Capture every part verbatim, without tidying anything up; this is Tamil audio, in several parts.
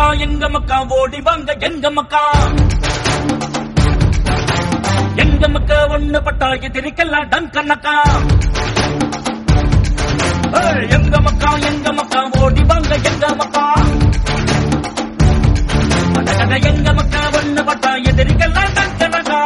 எங்க மக்கா ஓடி வாங்க எங்க மக்கா எங்க மக்கா ஒண்ணு பட்டா எதிரிக்கெல்லாம் டங்கனக்கா எங்க மக்கா எங்க மக்கா ஓடி வாங்க எங்க மக்கா எங்க மக்கா ஒண்ணு பட்டா எதிரிக்கெல்லாம் டங்கனக்கா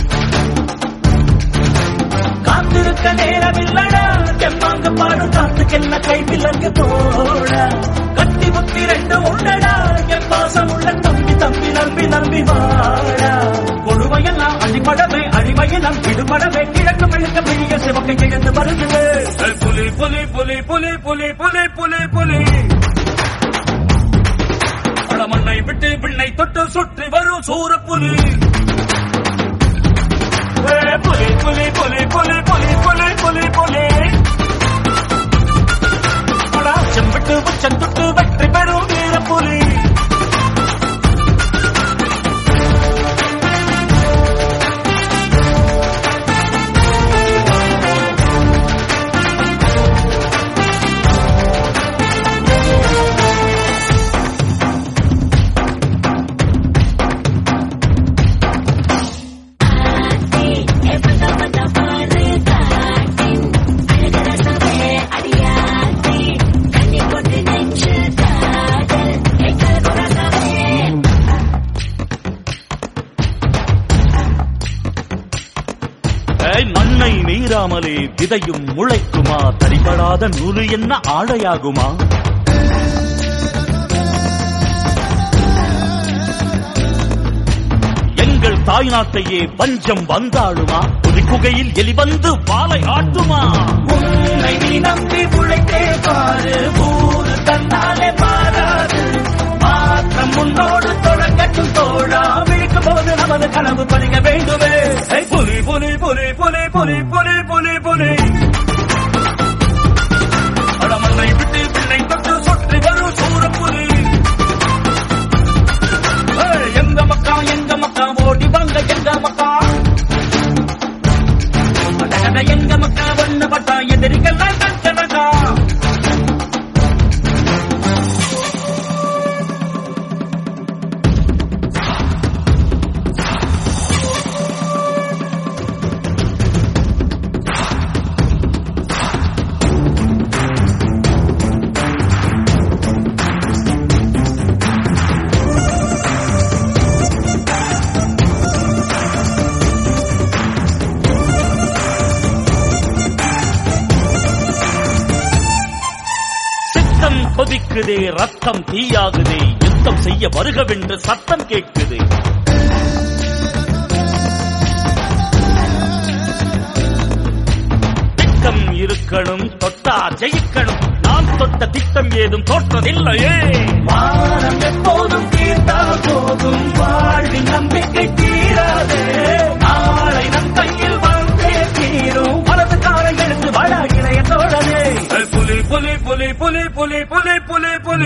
காத்திருக்க நேரமில்லடா செம்மாங்க பாடும் காத்துக்கென்ன கை விலங்கு போட கட்டி முத்தி ரெண்டு உள்ளடா என் பாசம் உள்ள தம்பி தம்பி நம்பி நம்பி வாடா கொடுமையெல்லாம் அடிபடவே அடிமையெல்லாம் விடுபடவே கிழக்கு மெழுக்க பெரிய சிவக்கை கிழந்து வருகிறது புலி புலி புலி புலி புலி புலி புலி புலி மண்ணை விட்டு விண்ணை தொட்டு சுற்றி வரும் சூர புலி புலி புலி புலி புலி புலி புலி புலி புலி செம்பிட்டு உச்சம் தொட்டு வெற்றி பெறும் வீர புலி மண்ணை மீறாமலே விதையும் முளைக்குமா தடிபடாத நூறு என்ன ஆடையாகுமா எங்கள் தாய்நாட்டையே பஞ்சம் வந்தாடுமா புதுக்குகையில் எலி வந்து வாளை ஆட்டுமா உன்னை நீ நம்பி உழைத்தே பாரு ஊரு தன்னாலே மாறாது மாற்றம் முன்னோடு தொடங்கட்டும் தோழா விழிக்கும் போது நமது கனவு பழிக்க வேண்டுமே புலி புலி புலி புலி புலி புலி புலி புலி மண்ணை விட்டு பிள்ளை தொட்டு சுற்றி வரும் சூர புலி எங்க மக்கா எங்க மக்கா ஓடி வாங்க எங்க மக்கா எங்க மக்கா ஒண்ணு பட்டா எதிரிகள்லாம் கணக்கா கொதிக்குதே ரத்தம் தீயாகுதே யுத்தம் செய்ய வருகவென்று சத்தம் கேட்குது திட்டம் இருக்கணும் தொட்டா ஜெயிக்கணும் நாம் தொட்ட திட்டம் ஏதும் தோற்றதில்லையே வானம் எப்போதும் தீர்த்தா போதும் வாழ்வின் நம்பிக்கை தீராதே நாளை நம் கையில் வாழ்ந்தே தீரும் வலது காலை எடுத்து வாழா இளைய தோழனே புலி புலி புலி புலி புலி புலி புலி புலி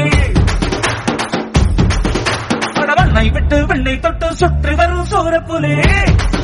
மண்ணை விட்டு வெண்ணை தொட்டு சுற்றி வரும் சோர புலி